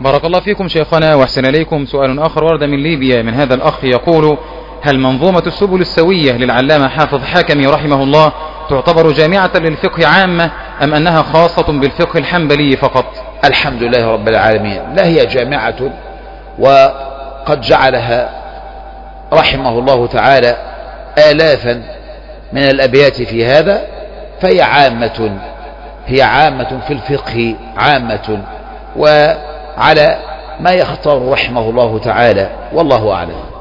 بارك الله فيكم شيخنا وأحسن إليكم. سؤال آخر ورد من ليبيا من هذا الأخ يقول: هل منظومة السبل السوية للعلامة حافظ حكمي رحمه الله تعتبر جامعة للفقه عامة أم أنها خاصة بالفقه الحنبلي فقط؟ الحمد لله رب العالمين، لا هي جامعة، وقد جعلها رحمه الله تعالى آلافا من الأبيات في هذا، فهي عامة، هي عامة في الفقه عامة، وعلى ما يختار رحمه الله تعالى، والله أعلم.